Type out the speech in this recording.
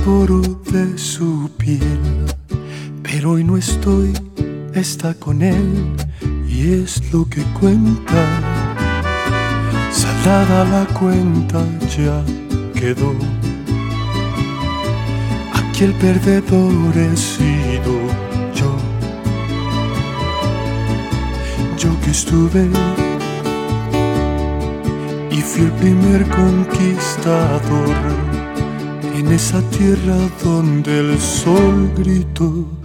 adoro de su piel, pero hoy no estoy, está con él y es lo que cuenta. Saldada la cuenta ya quedó. Aquí el perdedor he sido yo. Yo que estuve y fui el primer conquistador en esa tierra donde el sol gritó